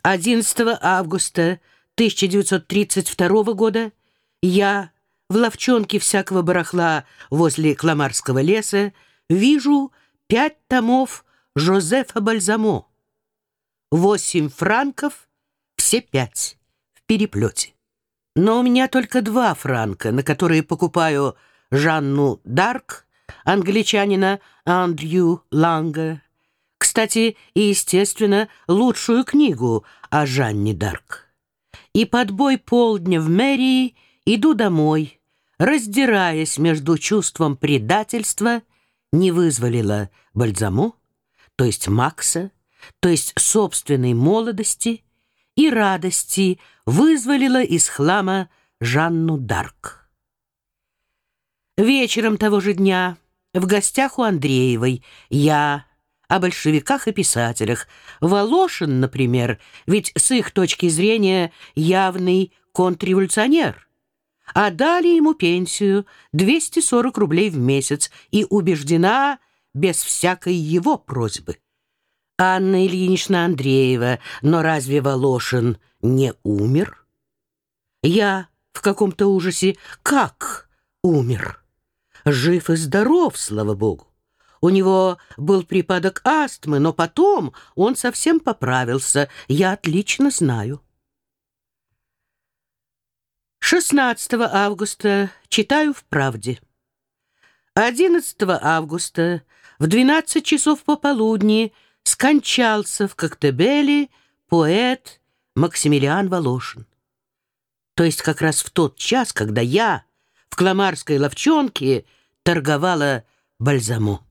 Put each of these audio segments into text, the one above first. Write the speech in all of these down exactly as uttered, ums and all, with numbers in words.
одиннадцатого августа тысяча девятьсот тридцать второго года я в лавчонке всякого барахла возле Кламарского леса вижу пять томов Жозефа Бальзамо. Восемь франков, все пять, в переплете. Но у меня только два франка, на которые покупаю Жанну Дарк, англичанина Андрю Ланга. Кстати, и, естественно, лучшую книгу о Жанне Дарк. И под бой полдня в мэрии иду домой, раздираясь между чувством предательства, не вызволила Бальзамо, то есть Макса, то есть собственной молодости, и радости вызволила из хлама Жанну Дарк. Вечером того же дня в гостях у Андреевой я о большевиках и писателях. Волошин, например, ведь с их точки зрения явный контрреволюционер. А дали ему пенсию двести сорок рублей в месяц и убеждена без всякой его просьбы. Анна Ильинична Андреева, но разве Волошин не умер? Я в каком-то ужасе. Как умер? Жив и здоров, слава богу. У него был припадок астмы, но потом он совсем поправился. Я отлично знаю. шестнадцатого августа читаю в «Правде». одиннадцатого августа в двенадцать часов пополудни скончался в Коктебеле поэт Максимилиан Волошин. То есть как раз в тот час, когда я в Кламарской лавчонке торговала Бальзамо.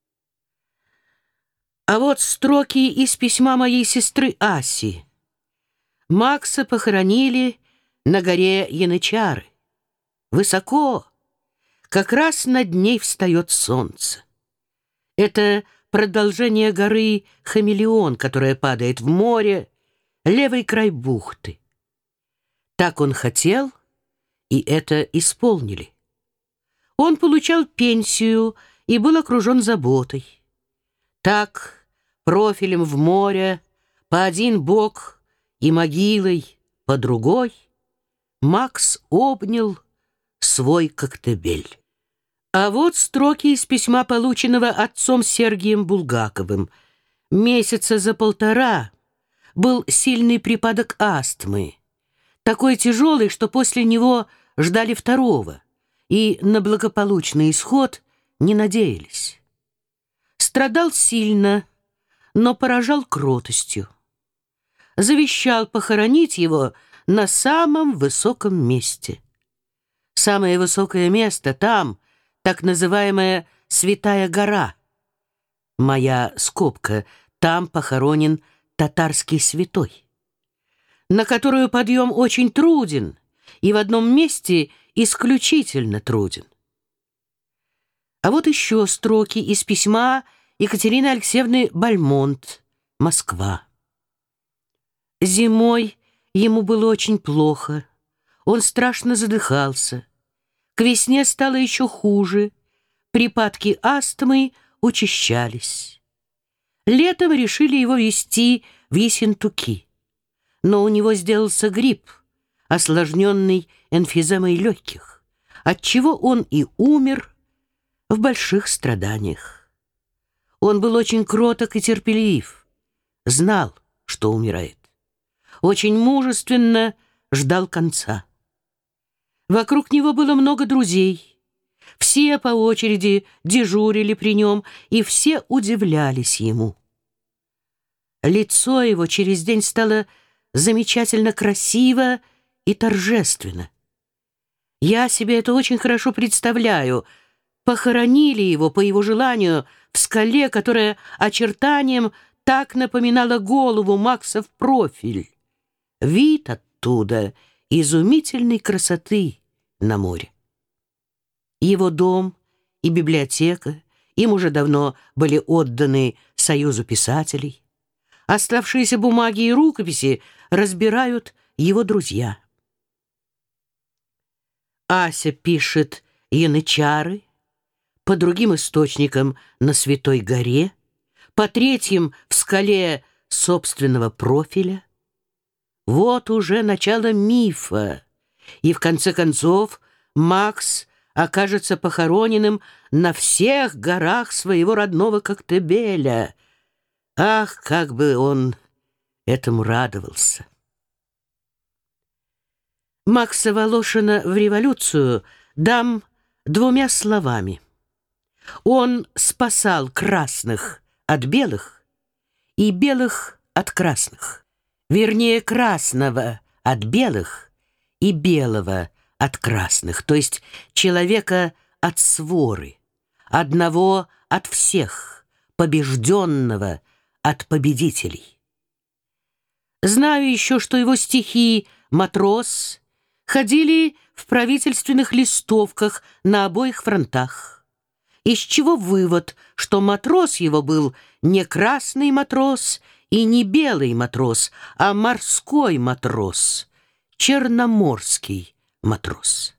А вот строки из письма моей сестры Аси. Макса похоронили на горе Янычары. Высоко, как раз над ней встает солнце. Это продолжение горы Хамелеон, которая падает в море, левый край бухты. Так он хотел, и это исполнили. Он получал пенсию и был окружен заботой. Так, профилем в море, по один бок и могилой по другой, Макс обнял свой Коктебель. А вот строки из письма, полученного отцом Сергием Булгаковым. Месяца за полтора был сильный припадок астмы, такой тяжелый, что после него ждали второго, и на благополучный исход не надеялись. Страдал сильно, но поражал кротостью. Завещал похоронить его на самом высоком месте. Самое высокое место там, так называемая Святая гора. Моя скобка, там похоронен татарский святой, на которую подъем очень труден и в одном месте исключительно труден. А вот еще строки из письма Екатерины Алексеевны Бальмонт, Москва. Зимой ему было очень плохо, он страшно задыхался. К весне стало еще хуже, припадки астмы учащались. Летом решили его везти в Ессентуки, но у него сделался грипп, осложненный эмфиземой легких, отчего он и умер в больших страданиях. Он был очень кроток и терпелив, знал, что умирает. Очень мужественно ждал конца. Вокруг него было много друзей. Все по очереди дежурили при нем, и все удивлялись ему. Лицо его через день стало замечательно красиво и торжественно. Я себе это очень хорошо представляю. Похоронили его, по его желанию, в скале, которая очертанием так напоминала голову Макса в профиль. Вид оттуда изумительной красоты на море. Его дом и библиотека им уже давно были отданы Союзу писателей. Оставшиеся бумаги и рукописи разбирают его друзья. Ася пишет «Янычары», по другим источникам на Святой горе, по третьим в скале собственного профиля. Вот уже начало мифа. И в конце концов Макс окажется похороненным на всех горах своего родного Коктебеля. Ах, как бы он этому радовался! Макса Волошина в революцию дам двумя словами. Он спасал красных от белых и белых от красных. Вернее, красного от белых и белого от красных, то есть человека от своры, одного от всех, побежденного от победителей. Знаю еще, что его стихи «Матрос» ходили в правительственных листовках на обоих фронтах, из чего вывод, что матрос его был не красный матрос и не белый матрос, а морской матрос, черноморский матрос.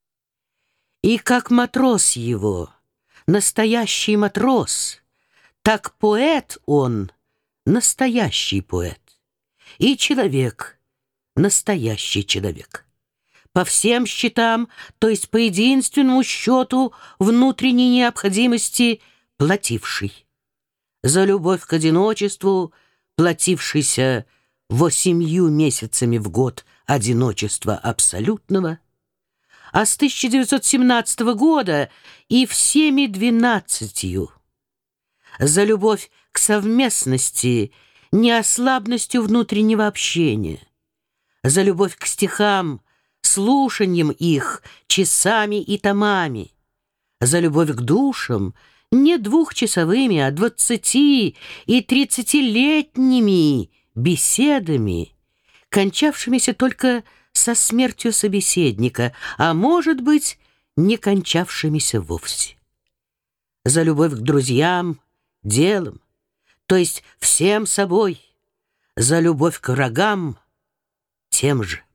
И как матрос его, настоящий матрос, так поэт он, настоящий поэт, и человек, настоящий человек. По всем счетам, то есть по единственному счету внутренней необходимости, плативший. За любовь к одиночеству, платившийся восемью месяцами в год одиночества абсолютного, а с тысяча девятьсот семнадцатого года и всеми двенадцатью. За любовь к совместности, неослабностью внутреннего общения, за любовь к стихам, слушанием их часами и томами, за любовь к душам, не двухчасовыми, а двадцати- и тридцатилетними беседами, кончавшимися только со смертью собеседника, а, может быть, не кончавшимися вовсе. За любовь к друзьям, делам, то есть всем собой, за любовь к врагам тем же.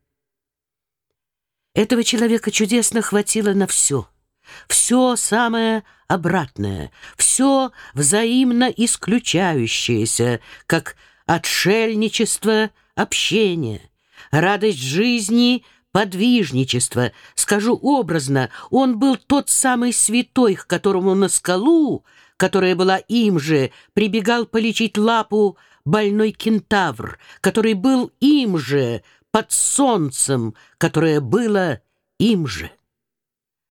Этого человека чудесно хватило на все. Все самое обратное, все взаимно исключающееся, как отшельничество, общение, радость жизни, подвижничество. Скажу образно, он был тот самый святой, к которому на скалу, которая была им же, прибегал полечить лапу больной кентавр, который был им же, под солнцем, которое было им же.